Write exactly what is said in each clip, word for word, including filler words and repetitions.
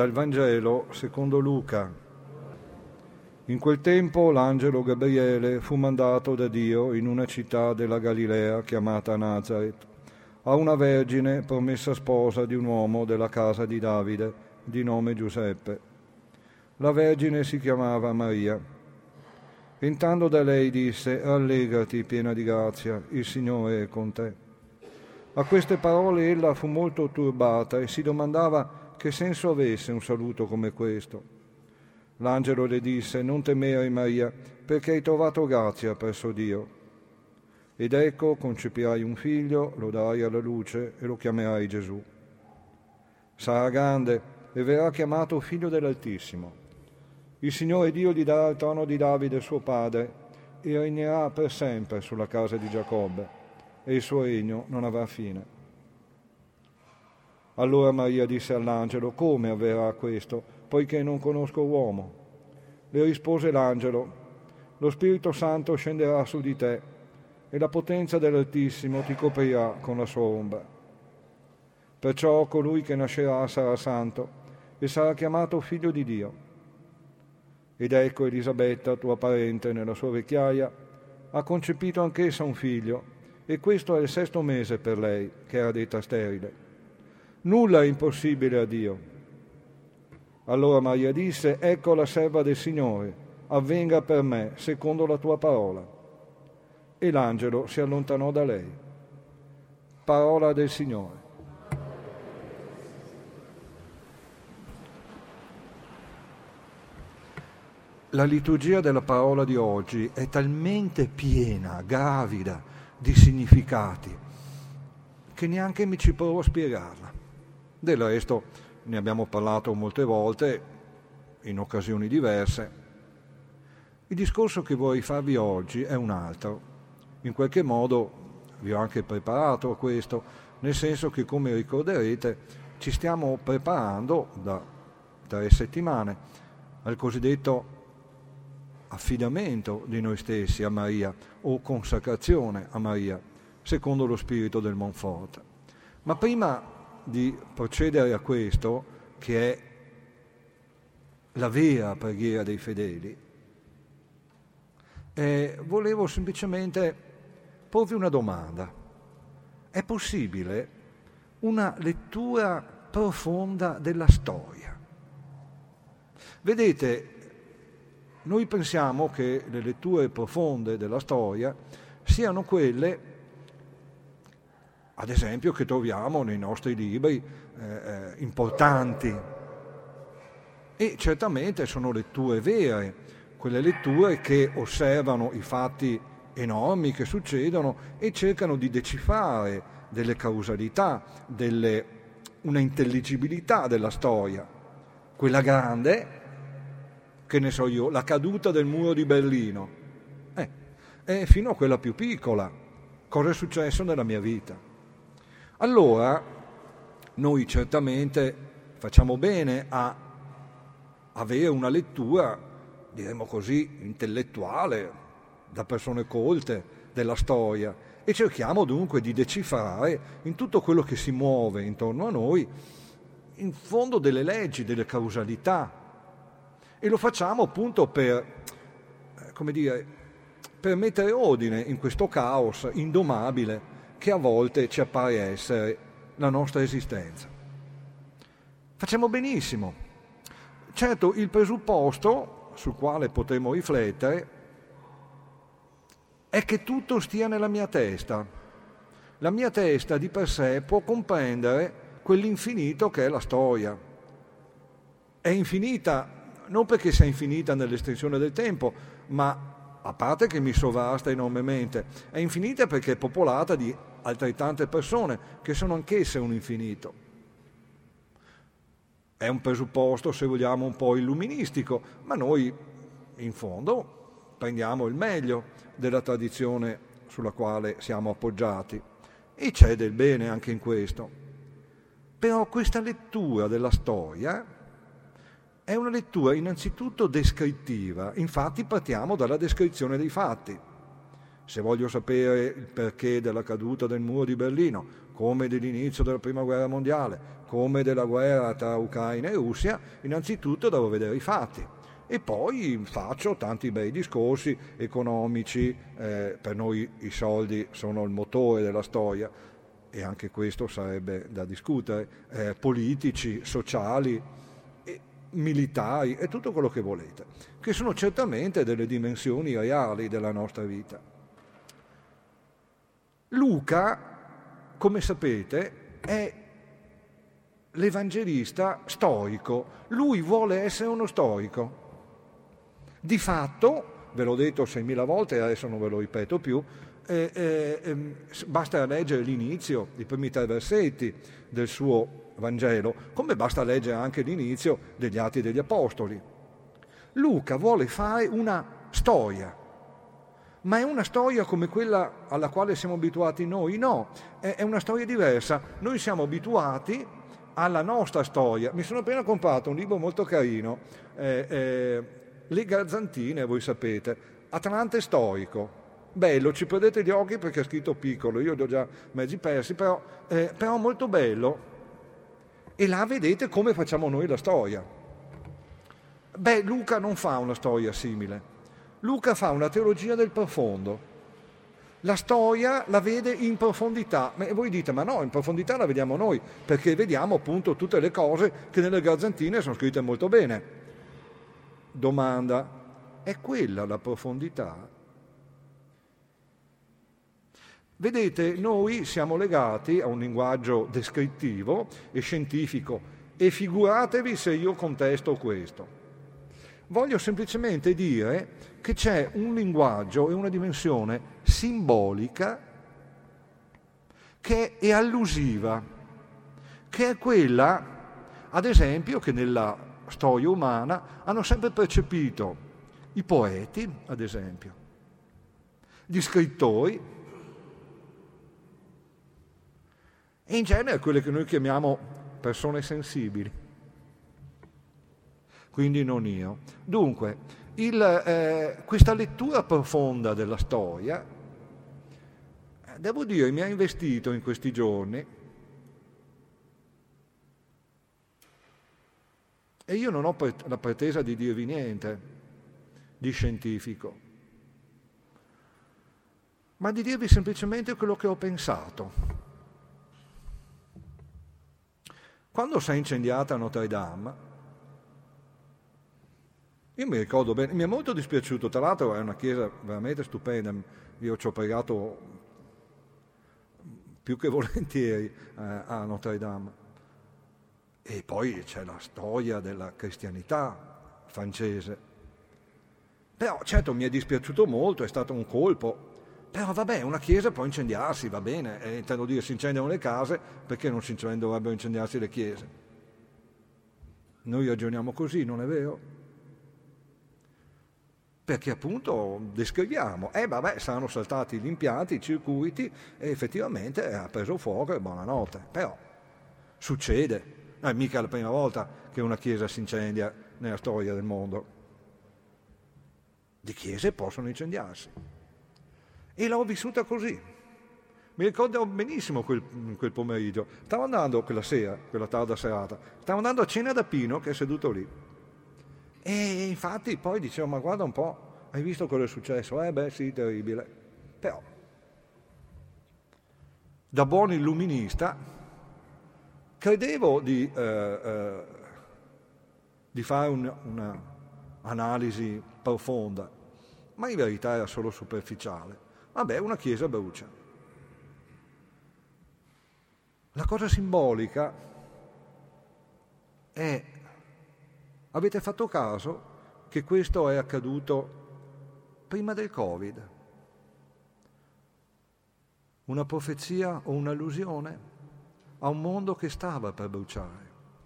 Dal Vangelo secondo Luca. In quel tempo l'angelo Gabriele fu mandato da Dio in una città della Galilea chiamata Nazaret, a una vergine promessa sposa di un uomo della casa di Davide, di nome Giuseppe. La vergine si chiamava Maria. Entrando da lei disse: «Rallegrati, piena di grazia, il Signore è con te». A queste parole ella fu molto turbata e si domandava che senso avesse un saluto come questo. L'angelo le disse: «Non temere, Maria, perché hai trovato grazia presso Dio. Ed ecco, concepirai un figlio, lo darai alla luce e lo chiamerai Gesù. Sarà grande e verrà chiamato Figlio dell'Altissimo. Il Signore Dio gli darà il trono di Davide suo padre e regnerà per sempre sulla casa di Giacobbe, e il suo regno non avrà fine». Allora Maria disse all'angelo: «Come avverrà questo, poiché non conosco uomo?» Le rispose l'angelo: «Lo Spirito Santo scenderà su di te e la potenza dell'Altissimo ti coprirà con la sua ombra. Perciò colui che nascerà sarà santo e sarà chiamato Figlio di Dio. Ed ecco, Elisabetta, tua parente, nella sua vecchiaia, ha concepito anch'essa un figlio, e questo è il sesto mese per lei, che era detta sterile. Nulla è impossibile a Dio». Allora Maria disse: «Ecco la serva del Signore, avvenga per me secondo la tua parola». E l'angelo si allontanò da lei. Parola del Signore. La liturgia della parola di oggi è talmente piena, gravida di significati, che neanche mi ci provo a spiegarla. Del resto ne abbiamo parlato molte volte, in occasioni diverse. Il discorso che vorrei farvi oggi è un altro. In qualche modo vi ho anche preparato a questo, nel senso che, come ricorderete, ci stiamo preparando da tre settimane al cosiddetto affidamento di noi stessi a Maria, o consacrazione a Maria, secondo lo spirito del Monforte. Ma prima di procedere a questo, che è la vera preghiera dei fedeli, eh, volevo semplicemente porvi una domanda. È possibile una lettura profonda della storia? Vedete, noi pensiamo che le letture profonde della storia siano quelle, ad esempio, che troviamo nei nostri libri eh, importanti. E certamente sono letture vere, quelle letture che osservano i fatti enormi che succedono e cercano di decifrare delle causalità, delle, una intelligibilità della storia. Quella grande, che ne so io, la caduta del muro di Berlino, eh, è fino a quella più piccola. Cosa è successo nella mia vita? Allora, noi certamente facciamo bene a avere una lettura, diremmo così, intellettuale, da persone colte della storia, e cerchiamo dunque di decifrare in tutto quello che si muove intorno a noi, in fondo, delle leggi, delle causalità. E lo facciamo appunto per, come dire, per mettere ordine in questo caos indomabile che a volte ci appare essere la nostra esistenza. Facciamo benissimo. Certo, il presupposto sul quale potremo riflettere è che tutto stia nella mia testa. La mia testa di per sé può comprendere quell'infinito che è la storia. È infinita non perché sia infinita nell'estensione del tempo, ma a parte che mi sovrasta enormemente, è infinita perché è popolata di altrettante persone che sono anch'esse un infinito. È un presupposto, se vogliamo, un po' illuministico, ma noi in fondo prendiamo il meglio della tradizione sulla quale siamo appoggiati, e c'è del bene anche in questo. Però questa lettura della storia è una lettura innanzitutto descrittiva, infatti partiamo dalla descrizione dei fatti. Se voglio sapere il perché della caduta del muro di Berlino, come dell'inizio della Prima Guerra Mondiale, come della guerra tra Ucraina e Russia, innanzitutto devo vedere i fatti. E poi faccio tanti bei discorsi economici, eh, per noi i soldi sono il motore della storia, e anche questo sarebbe da discutere, eh, politici, sociali, e militari e tutto quello che volete, che sono certamente delle dimensioni reali della nostra vita. Luca, come sapete, è l'evangelista storico. Lui vuole essere uno storico. Di fatto, ve l'ho detto seimila volte e adesso non ve lo ripeto più, eh, eh, basta leggere l'inizio, i primi tre versetti del suo Vangelo, come basta leggere anche l'inizio degli Atti degli Apostoli. Luca vuole fare una storia, ma è una storia come quella alla quale siamo abituati noi? No, è una storia diversa. Noi siamo abituati alla nostra storia. Mi sono appena comprato un libro molto carino, eh, eh, Le Garzantine, voi sapete, Atlante storico. Bello, ci perdete gli occhi perché è scritto piccolo, io li ho già mezzi persi, però, eh, però molto bello. E là vedete come facciamo noi la storia. Beh, Luca non fa una storia simile. Luca fa una teologia del profondo. La storia la vede in profondità. Ma voi dite, ma no, in profondità la vediamo noi, perché vediamo appunto tutte le cose che nelle Garzantine sono scritte molto bene. Domanda, è quella la profondità? Vedete, noi siamo legati a un linguaggio descrittivo e scientifico, e figuratevi se io contesto questo. Voglio semplicemente dire che c'è un linguaggio e una dimensione simbolica che è allusiva, che è quella, ad esempio, che nella storia umana hanno sempre percepito i poeti, ad esempio, gli scrittori, e in genere quelle che noi chiamiamo persone sensibili. Quindi non io. Dunque, il, eh, questa lettura profonda della storia, devo dire, mi ha investito in questi giorni, e io non ho la pretesa di dirvi niente di scientifico, ma di dirvi semplicemente quello che ho pensato. Quando si è incendiata Notre Dame, io mi ricordo bene, mi è molto dispiaciuto, tra l'altro è una chiesa veramente stupenda, io ci ho pregato più che volentieri eh, a Notre Dame. E poi c'è la storia della cristianità francese. Però certo mi è dispiaciuto molto, è stato un colpo. Però vabbè, una chiesa può incendiarsi, va bene, e intendo dire si incendiano le case, perché non si dovrebbero incendiarsi le chiese? Noi ragioniamo così, non è vero? Perché appunto descriviamo, eh vabbè, saranno saltati gli impianti, i circuiti, e effettivamente ha preso fuoco e buonanotte. Però succede. Non è mica la prima volta che una chiesa si incendia nella storia del mondo. Le chiese possono incendiarsi. E l'ho vissuta così. Mi ricordo benissimo quel, quel pomeriggio. Stavo andando quella sera, quella tarda serata, stavo andando a cena da Pino, che è seduto lì. E infatti poi dicevo, ma guarda un po', hai visto cosa è successo? Eh beh sì, terribile. Però, da buon illuminista, credevo di, eh, eh, di fare un, una analisi profonda, ma in verità era solo superficiale. Vabbè, una chiesa brucia. La cosa simbolica è, avete fatto caso che questo è accaduto prima del Covid? Una profezia o un'allusione a un mondo che stava per bruciare,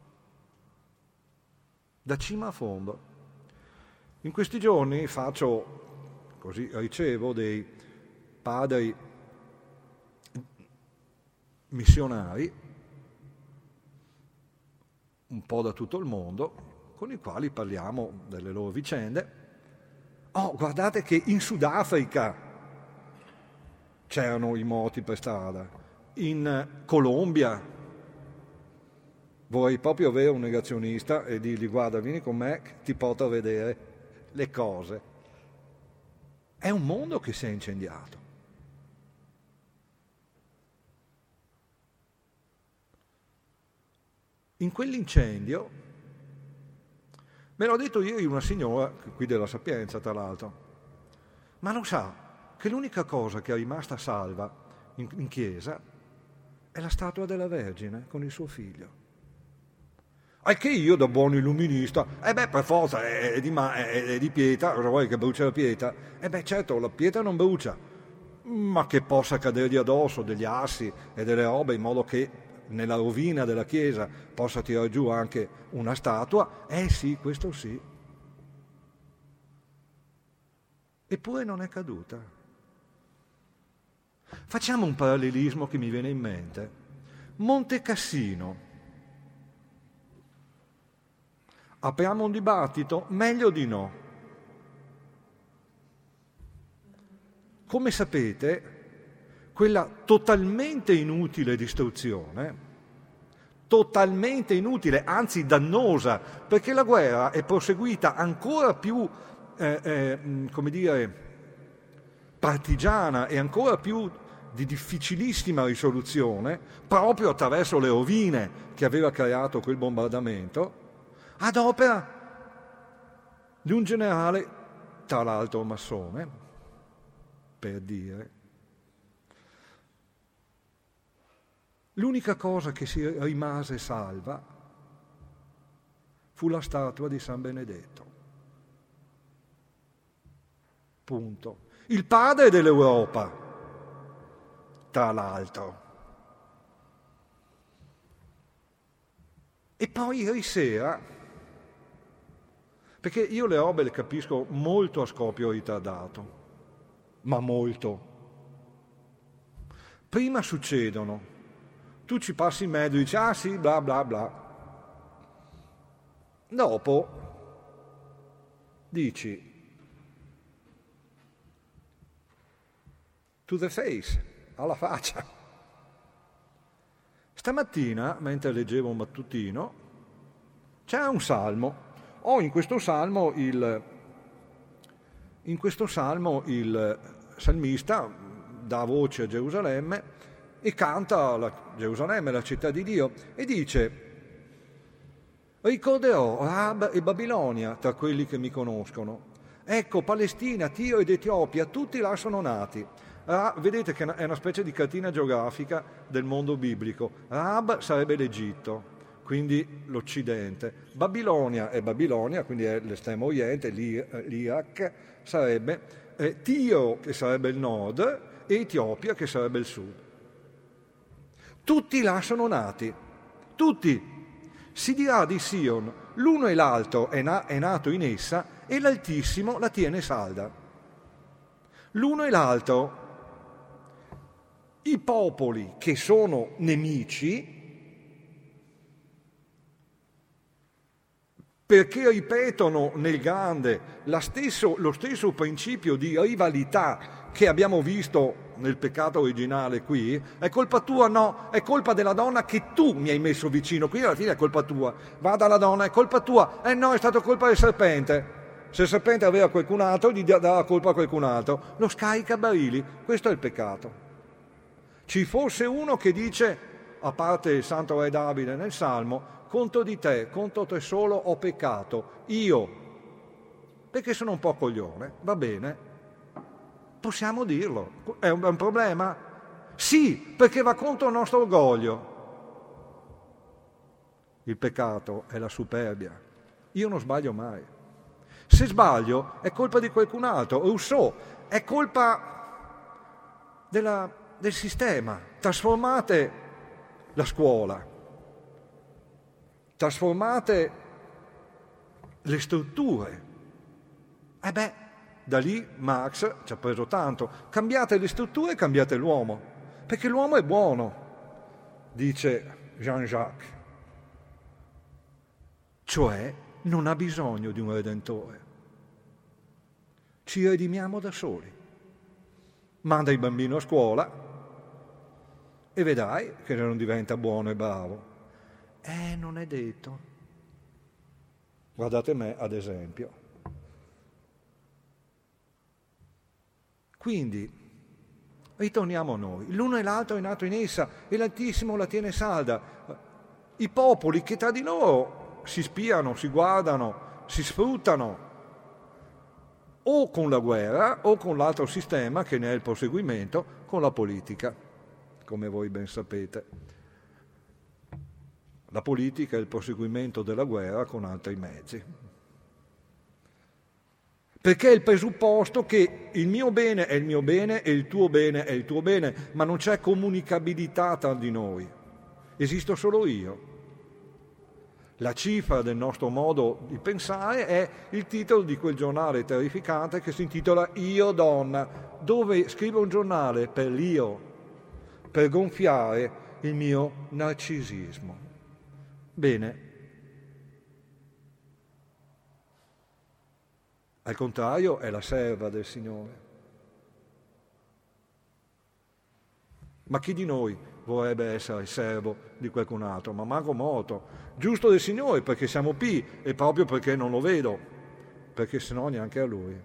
da cima a fondo. In questi giorni faccio, così ricevo dei padri missionari, un po' da tutto il mondo, con i quali parliamo delle loro vicende. Oh, guardate che in Sudafrica c'erano i morti per strada. in Colombia. Vorrei proprio avere un negazionista e dirgli: guarda, vieni con me, ti porto a vedere le cose. È un mondo che si è incendiato. In quell'incendio, me l'ha detto ieri una signora, qui della Sapienza tra l'altro, ma lo sa che l'unica cosa che è rimasta salva in, in chiesa è la statua della Vergine con il suo figlio. Al che io, da buon illuminista, eh beh, per forza, è, è, di, ma, è, è di pietra, cosa vuoi che brucia la pietra? Eh beh, certo, la pietra non brucia, ma che possa cadergli addosso degli assi e delle robe in modo che nella rovina della chiesa possa tirare giù anche una statua, eh sì, questo sì. Eppure non è caduta. Facciamo un parallelismo che mi viene in mente. Monte Cassino. Apriamo un dibattito? Meglio di no. Come sapete, quella totalmente inutile distruzione, totalmente inutile, anzi dannosa, perché la guerra è proseguita ancora più, eh, eh, come dire, partigiana e ancora più di difficilissima risoluzione, proprio attraverso le rovine che aveva creato quel bombardamento, ad opera di un generale, tra l'altro massone, per dire. L'unica cosa che si rimase salva fu la statua di San Benedetto. Punto. Il padre dell'Europa, tra l'altro. E poi ieri sera, perché io le robe le capisco molto a scoppio ritardato, ma molto. Prima succedono, tu ci passi in mezzo e dici: ah sì, bla bla bla. Dopo dici: to the face, alla faccia. Stamattina, mentre leggevo un mattutino, c'era un salmo. Ho in questo salmo il, in questo salmo il salmista dà voce a Gerusalemme e canta la Gerusalemme, la città di Dio, e dice: ricorderò Rahab e Babilonia tra quelli che mi conoscono. Ecco, Palestina, Tiro ed Etiopia, tutti là sono nati. Ra- vedete che è una specie di cartina geografica del mondo biblico. Rahab sarebbe l'Egitto, quindi l'Occidente. Babilonia è Babilonia, quindi è l'estremo oriente, l'Iraq sarebbe, eh, Tiro che sarebbe il nord e Etiopia che sarebbe il sud. Tutti là sono nati, tutti. Si dirà di Sion, l'uno e l'altro è, na- è nato in essa e l'Altissimo la tiene salda. L'uno e l'altro, i popoli che sono nemici, perché ripetono nel grande la stesso, lo stesso principio di rivalità che abbiamo visto nel peccato originale qui. È colpa tua? No, è colpa della donna che tu mi hai messo vicino, quindi alla fine è colpa tua. Va dalla donna, è colpa tua. Eh no, è stato colpa del serpente. Se il serpente aveva qualcun altro, gli dà la colpa a qualcun altro. Lo scaricabarili, questo è il peccato. Ci fosse uno che dice, a parte il santo re Davide nel Salmo: contro di te, contro te solo ho peccato, io, perché sono un po' coglione, va bene, possiamo dirlo, è un, è un problema? Sì, perché va contro il nostro orgoglio. Il peccato è la superbia, io non sbaglio mai. Se sbaglio è colpa di qualcun altro. Rousseau, è colpa della, del sistema. Trasformate la scuola, trasformate le strutture. E beh, da lì Marx ci ha preso tanto. Cambiate le strutture e cambiate l'uomo, perché l'uomo è buono, dice Jean-Jacques. Cioè non ha bisogno di un redentore. Ci redimiamo da soli. Manda il bambino a scuola, e vedrai che non diventa buono e bravo. Eh, non è detto. Guardate me, ad esempio. Quindi, ritorniamo a noi. L'uno e l'altro è nato in essa e l'Altissimo la tiene salda. I popoli che tra di loro si spiano, si guardano, si sfruttano, o con la guerra o con l'altro sistema che ne è il proseguimento, con la politica, come voi ben sapete. La politica è il proseguimento della guerra con altri mezzi. Perché è il presupposto che il mio bene è il mio bene e il tuo bene è il tuo bene, ma non c'è comunicabilità tra di noi. Esisto solo io. La cifra del nostro modo di pensare è il titolo di quel giornale terrificante che si intitola Io Donna, dove scrivo un giornale per l'io, per gonfiare il mio narcisismo. Bene. Al contrario, è la serva del Signore. Ma chi di noi vorrebbe essere il servo di qualcun altro? Ma manco morto. Giusto del Signore, perché siamo P, e proprio perché non lo vedo, perché sennò neanche a Lui.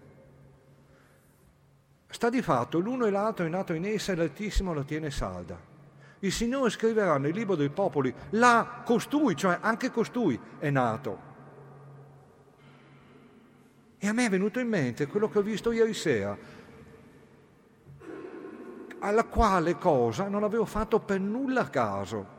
Sta di fatto, l'uno e l'altro è nato in essa e l'Altissimo la tiene salda. Il Signore scriverà nel libro dei popoli, là costui, cioè anche costui è nato. E a me è venuto in mente quello che ho visto ieri sera, alla quale cosa non avevo fatto per nulla caso.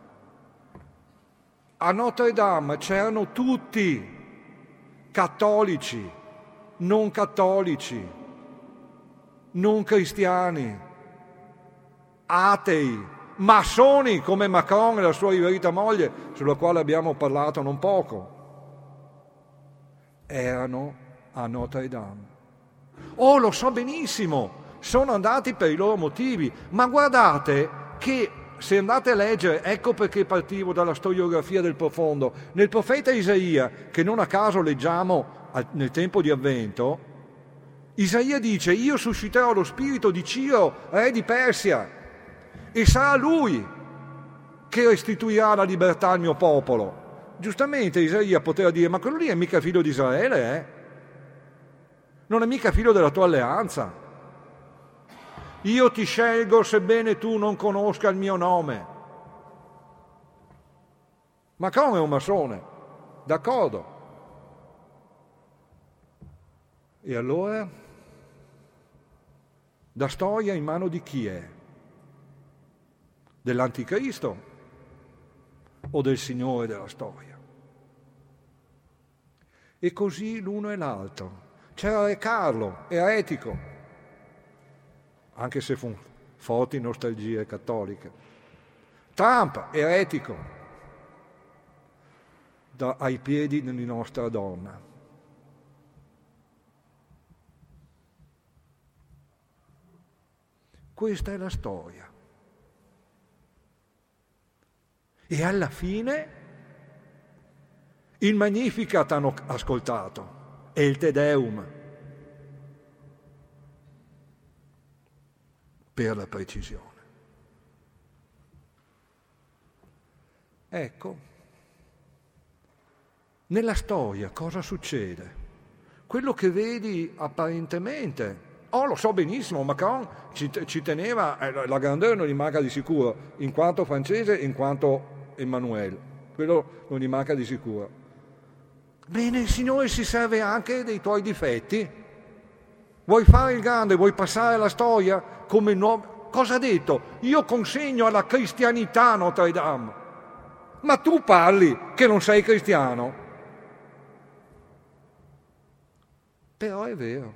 A Notre Dame c'erano tutti, cattolici, non cattolici, non cristiani, atei, massoni come Macron e la sua riverita moglie, sulla quale abbiamo parlato non poco. Erano a Notre Dame. Oh, lo so benissimo, sono andati per i loro motivi, ma guardate che se andate a leggere, ecco perché partivo dalla storiografia del profondo, nel profeta Isaia, che non a caso leggiamo nel tempo di Avvento, Isaia dice: io susciterò lo spirito di Ciro, re di Persia, e sarà lui che restituirà la libertà al mio popolo. Giustamente Isaia poteva dire: ma quello lì è mica figlio di Israele, eh? Non è mica figlio della tua alleanza. Io ti scelgo sebbene tu non conosca il mio nome. Macron è un massone, d'accordo. E allora, la storia in mano di chi è? Dell'anticristo o del Signore della storia? E così l'uno e l'altro. C'era Re Carlo, eretico, anche se fu forti nostalgie cattoliche. Trump, eretico, da, ai piedi di nostra donna. Questa è la storia. E alla fine il Magnificat hanno ascoltato e il Te Deum, per la precisione. Ecco, nella storia cosa succede? Quello che vedi apparentemente, oh lo so benissimo, Macron ci, ci teneva, eh, la grandeur non gli manca di sicuro, in quanto francese, in quanto Emmanuel, quello non gli manca di sicuro. Bene, il Signore si serve anche dei tuoi difetti. Vuoi fare il grande, vuoi passare alla storia come nuovo? Cosa ha detto? Io consegno alla cristianità Notre Dame. Ma tu parli che non sei cristiano? Però è vero.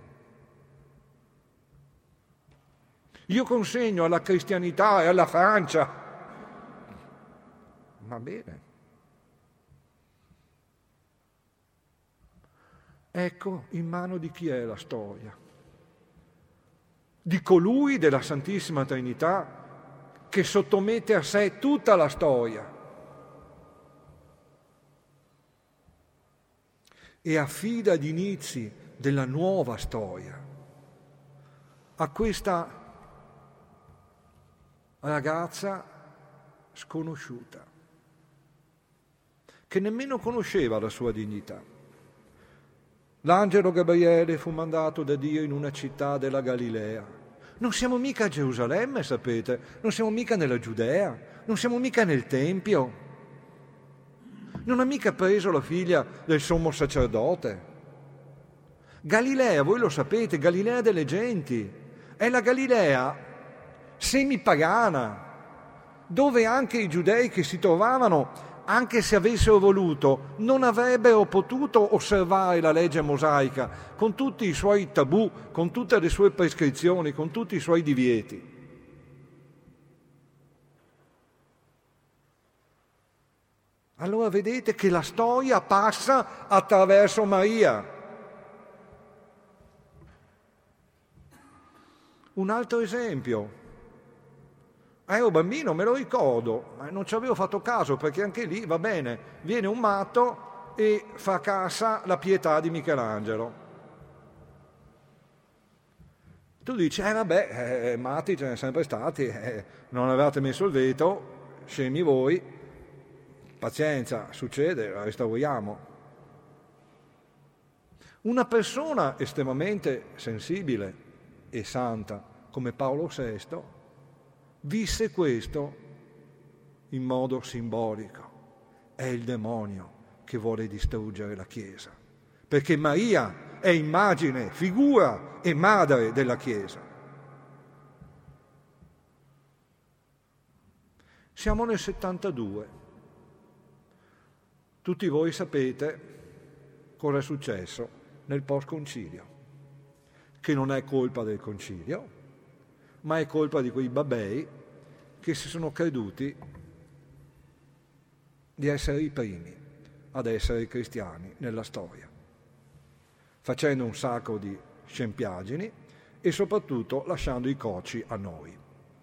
Io consegno alla cristianità e alla Francia. Va bene. Ecco in mano di chi è la storia. Di colui della Santissima Trinità che sottomette a sé tutta la storia e affida gli inizi della nuova storia a questa ragazza sconosciuta, che nemmeno conosceva la sua dignità. L'angelo Gabriele fu mandato da Dio in una città della Galilea. Non siamo mica a Gerusalemme, sapete, non siamo mica nella Giudea, non siamo mica nel Tempio. Non ha mica preso la figlia del sommo sacerdote. Galilea, voi lo sapete, Galilea delle genti, è la Galilea semipagana, dove anche i giudei che si trovavano, anche se avessero voluto, non avrebbero potuto osservare la legge mosaica con tutti i suoi tabù, con tutte le sue prescrizioni, con tutti i suoi divieti. Allora vedete che la storia passa attraverso Maria. Un altro esempio. Ero bambino, me lo ricordo, ma non ci avevo fatto caso perché anche lì, va bene, viene un matto e fracassa la pietà di Michelangelo. Tu dici, eh vabbè, eh, matti ce ne sempre stati, eh, non avevate messo il vetro, scemi voi, pazienza, succede, la restauriamo. Una persona estremamente sensibile e santa come Paolo sesto visse questo in modo simbolico. È il demonio che vuole distruggere la Chiesa, perché Maria è immagine, figura e madre della Chiesa. Siamo nel settantadue. Tutti voi sapete cosa è successo nel post-concilio, che non è colpa del concilio, ma è colpa di quei babbei che si sono creduti di essere i primi ad essere cristiani nella storia, facendo un sacco di scempiaggini e soprattutto lasciando i coci a noi,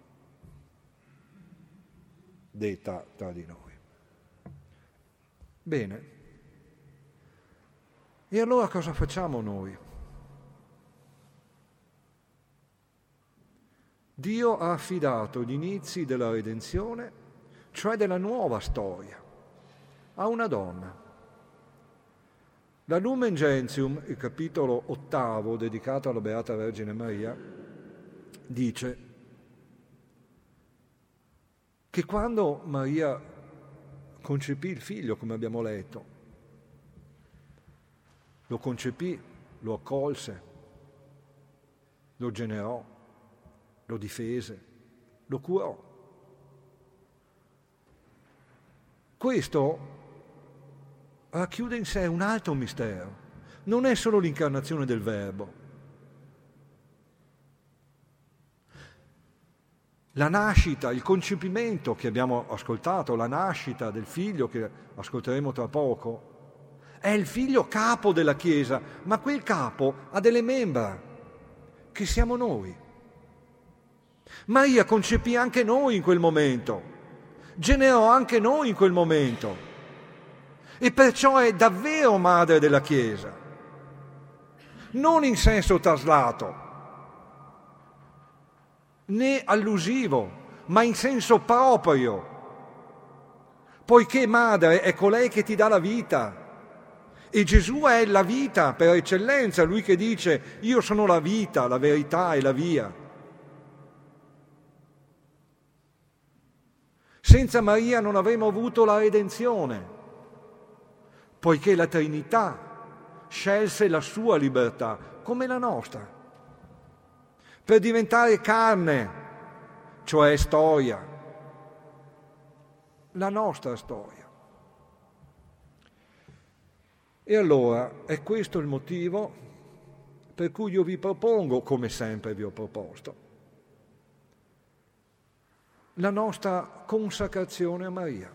detta tra di noi. Bene, e allora cosa facciamo noi? Dio ha affidato gli inizi della redenzione, cioè della nuova storia, a una donna. La Lumen Gentium, il capitolo ottavo dedicato alla Beata Vergine Maria, dice che quando Maria concepì il figlio, come abbiamo letto, lo concepì, lo accolse, lo generò, lo difese, lo curò. Questo racchiude in sé un altro mistero. Non è solo l'incarnazione del Verbo. La nascita, il concepimento che abbiamo ascoltato, la nascita del figlio che ascolteremo tra poco, è il figlio capo della Chiesa, ma quel capo ha delle membra, che siamo noi. Maria concepì anche noi in quel momento, generò anche noi in quel momento, e perciò è davvero madre della Chiesa, non in senso traslato, né allusivo, ma in senso proprio, poiché madre è colei che ti dà la vita, e Gesù è la vita per eccellenza, lui che dice io sono la vita, la verità e la via. Senza Maria non avremmo avuto la redenzione, poiché la Trinità scelse la sua libertà, come la nostra, per diventare carne, cioè storia, la nostra storia. E allora è questo il motivo per cui io vi propongo, come sempre vi ho proposto, la nostra consacrazione a Maria.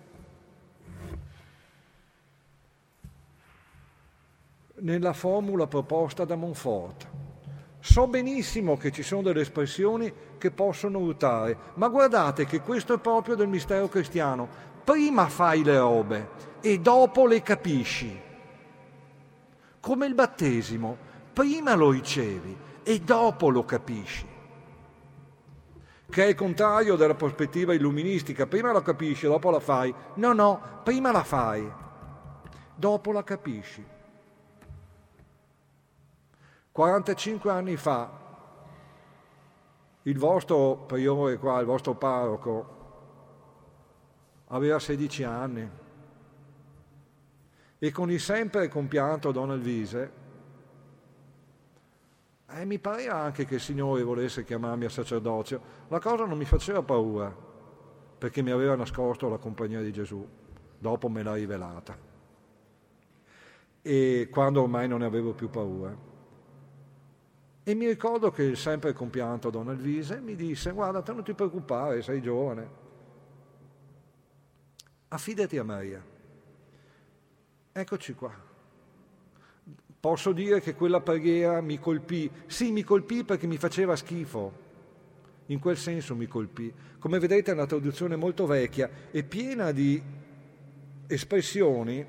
Nella formula proposta da Monfort. So benissimo che ci sono delle espressioni che possono urtare, ma guardate che questo è proprio del mistero cristiano. Prima fai le robe e dopo le capisci. Come il battesimo, prima lo ricevi e dopo lo capisci. che è il contrario della prospettiva illuministica. Prima la capisci, dopo la fai. No, no, prima la fai, dopo la capisci. quarantacinque anni fa, il vostro priore qua, il vostro parroco, aveva sedici anni e con il sempre compianto Don Elvise eh, mi pareva anche che il Signore volesse chiamarmi al sacerdozio. La cosa non mi faceva paura, perché mi aveva nascosto la compagnia di Gesù, dopo me l'ha rivelata, e quando ormai non ne avevo più paura. E mi ricordo che il sempre compianto Don Elvise mi disse: guarda, te non ti preoccupare, sei giovane, affidati a Maria. Eccoci qua. Posso dire che quella preghiera mi colpì. Sì, mi colpì perché mi faceva schifo. In quel senso mi colpì. Come vedete è una traduzione molto vecchia e piena di espressioni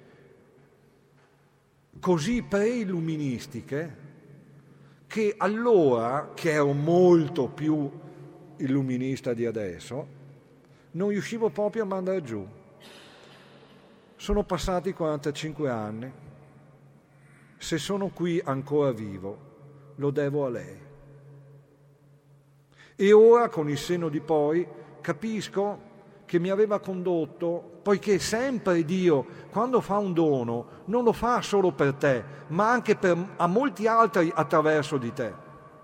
così pre-illuministiche che allora, che ero molto più illuminista di adesso, non riuscivo proprio a mandare giù. Sono passati quarantacinque anni. Se sono qui ancora vivo, lo devo a lei. E ora, con il senno di poi, capisco che mi aveva condotto, poiché sempre Dio, quando fa un dono, non lo fa solo per te, ma anche per, a molti altri attraverso di te.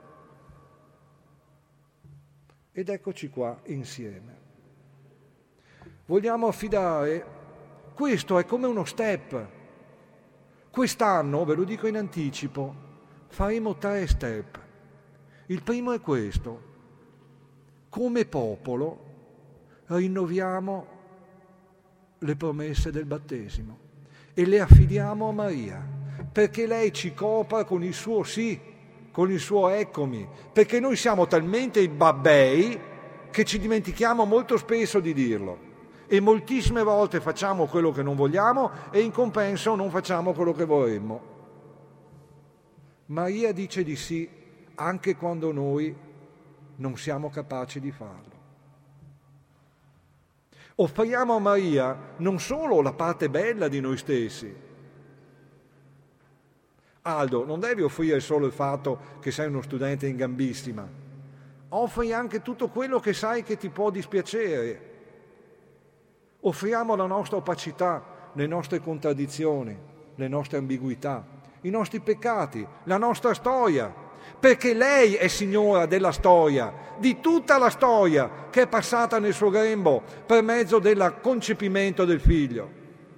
Ed eccoci qua insieme. Vogliamo affidare, questo è come uno step. Quest'anno, ve lo dico in anticipo, faremo tre step. Il primo è questo: come popolo rinnoviamo le promesse del battesimo e le affidiamo a Maria, perché lei ci copra con il suo sì, con il suo eccomi, perché noi siamo talmente babbei che ci dimentichiamo molto spesso di dirlo. E moltissime volte facciamo quello che non vogliamo e in compenso non facciamo quello che vorremmo. Maria dice di sì anche quando noi non siamo capaci di farlo. Offriamo a Maria non solo la parte bella di noi stessi. Aldo, non devi offrire solo il fatto che sei uno studente in gambissima. Offri anche tutto quello che sai che ti può dispiacere. Offriamo la nostra opacità, le nostre contraddizioni, le nostre ambiguità, i nostri peccati, la nostra storia, perché lei è signora della storia, di tutta la storia che è passata nel suo grembo per mezzo del concepimento del figlio.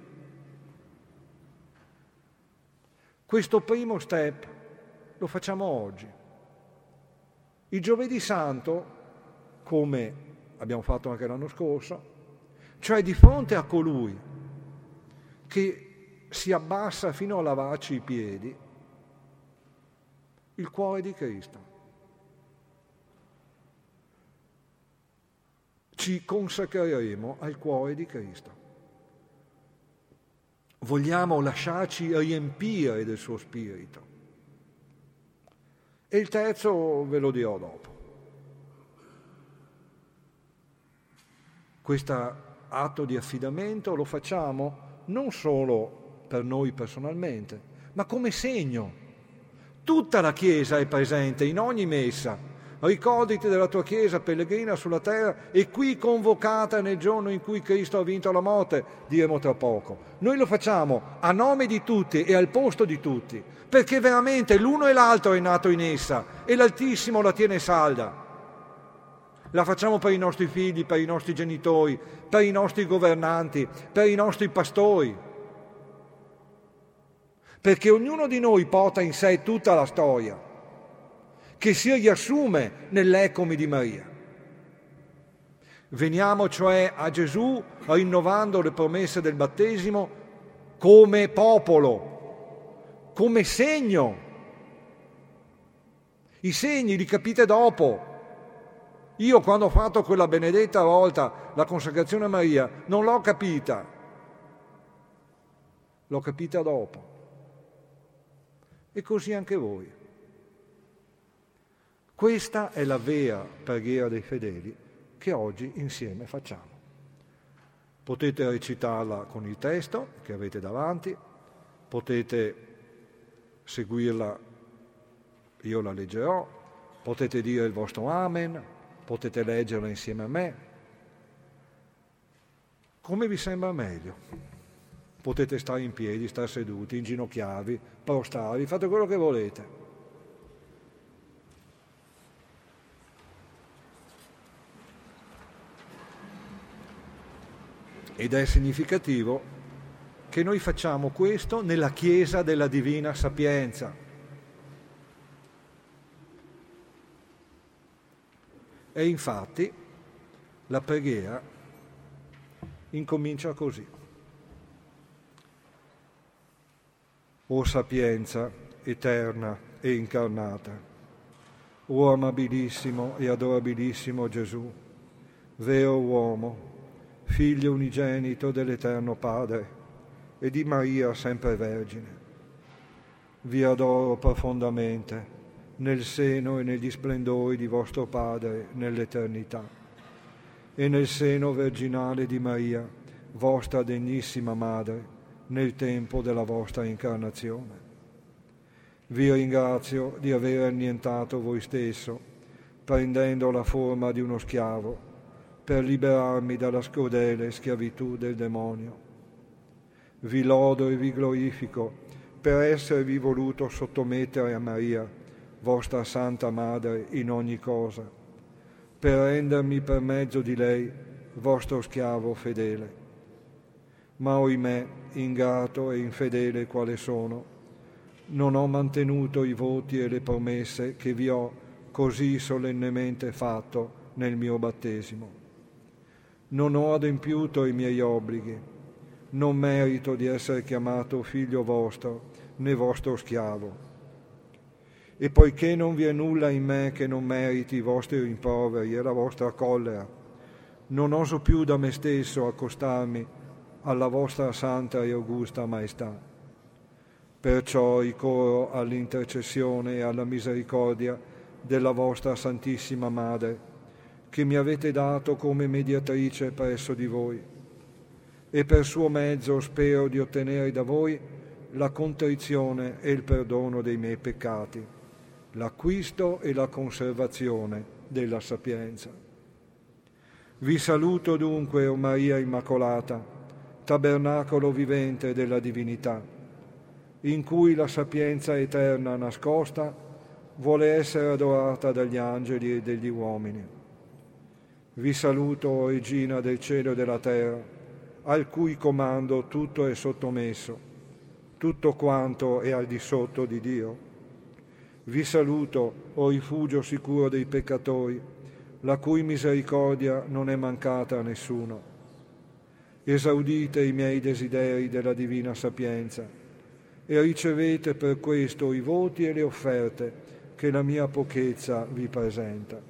Questo primo step lo facciamo oggi. Il giovedì santo, come abbiamo fatto anche l'anno scorso, cioè di fronte a colui che si abbassa fino a lavarci i piedi, il cuore di Cristo. Ci consacreremo al cuore di Cristo. Vogliamo lasciarci riempire del suo spirito. E il terzo ve lo dirò dopo. Questo atto di affidamento lo facciamo non solo per noi personalmente, ma come segno. Tutta la Chiesa è presente in ogni messa. Ricordati della tua Chiesa pellegrina sulla terra e qui convocata nel giorno in cui Cristo ha vinto la morte, diremo tra poco. Noi lo facciamo a nome di tutti e al posto di tutti, perché veramente l'uno e l'altro è nato in essa e l'Altissimo la tiene salda. La facciamo per i nostri figli, per i nostri genitori, per i nostri governanti, per i nostri pastori. Perché ognuno di noi porta in sé tutta la storia, che si riassume nell'eccomi di Maria. Veniamo cioè a Gesù rinnovando le promesse del battesimo come popolo, come segno. I segni li capite dopo. Io quando ho fatto quella benedetta volta, la consacrazione a Maria, non l'ho capita. L'ho capita dopo. E così anche voi. Questa è la vera preghiera dei fedeli che oggi insieme facciamo. Potete recitarla con il testo che avete davanti, potete seguirla, io la leggerò, potete dire il vostro amen, potete leggerla insieme a me, come vi sembra meglio. Potete stare in piedi, stare seduti, inginocchiarvi, prostrarvi, fate quello che volete. Ed è significativo che noi facciamo questo nella Chiesa della Divina Sapienza. E infatti la preghiera incomincia così. O sapienza eterna e incarnata, o amabilissimo e adorabilissimo Gesù, vero uomo, Figlio unigenito dell'Eterno Padre e di Maria sempre Vergine. Vi adoro profondamente nel seno e negli splendori di vostro Padre nell'eternità e nel seno virginale di Maria, vostra degnissima Madre, nel tempo della vostra incarnazione. Vi ringrazio di aver annientato voi stesso, prendendo la forma di uno schiavo, per liberarmi dalla scrudele schiavitù del demonio. Vi lodo e vi glorifico per esservi voluto sottomettere a Maria, vostra Santa Madre, in ogni cosa, per rendermi per mezzo di lei vostro schiavo fedele. Ma oimè, ingrato e infedele quale sono, non ho mantenuto i voti e le promesse che vi ho così solennemente fatto nel mio battesimo. Non ho adempiuto i miei obblighi, non merito di essere chiamato figlio vostro né vostro schiavo. E poiché non vi è nulla in me che non meriti i vostri rimproveri e la vostra collera, non oso più da me stesso accostarmi alla vostra santa e augusta maestà. Perciò ricorro all'intercessione e alla misericordia della vostra Santissima Madre, che mi avete dato come mediatrice presso di voi, e per suo mezzo spero di ottenere da voi la contrizione e il perdono dei miei peccati, l'acquisto e la conservazione della sapienza. Vi saluto dunque, o Maria Immacolata, tabernacolo vivente della divinità, in cui la sapienza eterna nascosta vuole essere adorata dagli angeli e degli uomini. Vi saluto, o Regina del cielo e della terra, al cui comando tutto è sottomesso, tutto quanto è al di sotto di Dio. Vi saluto, o rifugio sicuro dei peccatori, la cui misericordia non è mancata a nessuno. Esaudite i miei desideri della divina sapienza e ricevete per questo i voti e le offerte che la mia pochezza vi presenta.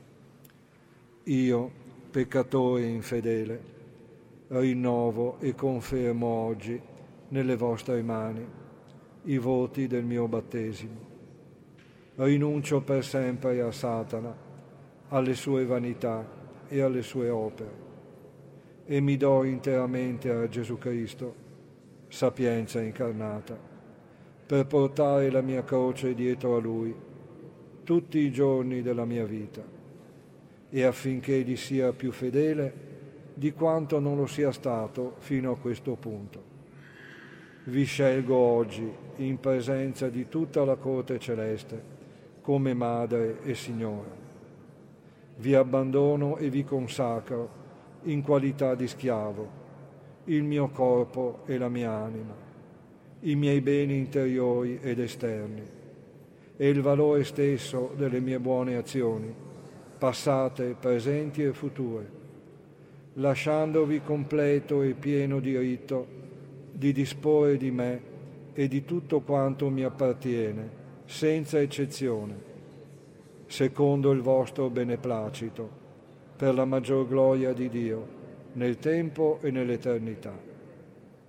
Io, peccatore infedele, rinnovo e confermo oggi nelle vostre mani i voti del mio battesimo. Rinuncio per sempre a Satana, alle sue vanità e alle sue opere, e mi do interamente a Gesù Cristo, sapienza incarnata, per portare la mia croce dietro a Lui tutti i giorni della mia vita, e affinché gli sia più fedele di quanto non lo sia stato fino a questo punto. Vi scelgo oggi, in presenza di tutta la corte celeste, come Madre e Signora. Vi abbandono e vi consacro, in qualità di schiavo, il mio corpo e la mia anima, i miei beni interiori ed esterni, e il valore stesso delle mie buone azioni, passate, presenti e future, lasciandovi completo e pieno diritto di disporre di me e di tutto quanto mi appartiene, senza eccezione, secondo il vostro beneplacito, per la maggior gloria di Dio, nel tempo e nell'eternità.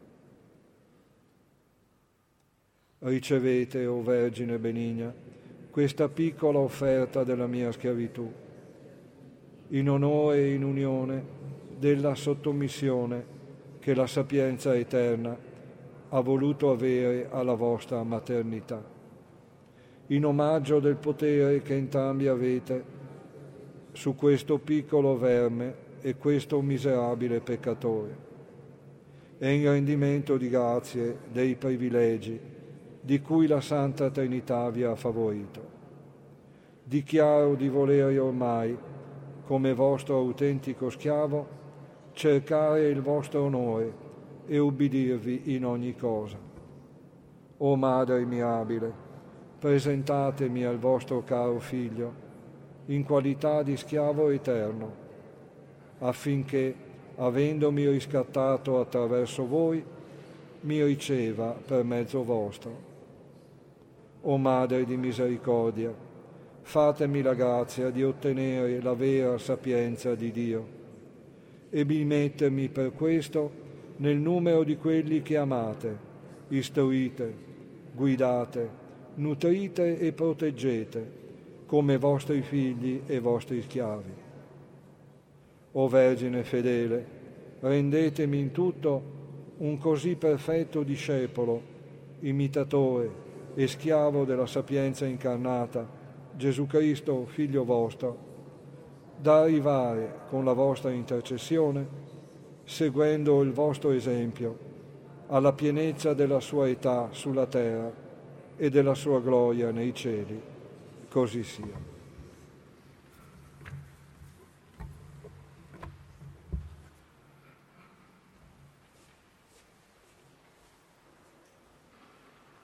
Ricevete, o Vergine benigna, questa piccola offerta della mia schiavitù, in onore e in unione della sottomissione che la sapienza eterna ha voluto avere alla vostra maternità, in omaggio del potere che entrambi avete su questo piccolo verme e questo miserabile peccatore, e in rendimento di grazie dei privilegi di cui la Santa Trinità vi ha favorito. Dichiaro di volere ormai, come vostro autentico schiavo, cercare il vostro onore e ubbidirvi in ogni cosa. O Madre mirabile, presentatemi al vostro caro Figlio in qualità di schiavo eterno, affinché, avendomi riscattato attraverso voi, mi riceva per mezzo vostro. O Madre di misericordia, fatemi la grazia di ottenere la vera sapienza di Dio e di mettermi per questo nel numero di quelli che amate, istruite, guidate, nutrite e proteggete come vostri figli e vostri schiavi. O Vergine fedele, rendetemi in tutto un così perfetto discepolo, imitatore e schiavo della sapienza incarnata, Gesù Cristo, Figlio vostro, da arrivare con la vostra intercessione, seguendo il vostro esempio, alla pienezza della sua età sulla terra e della sua gloria nei cieli. Così sia.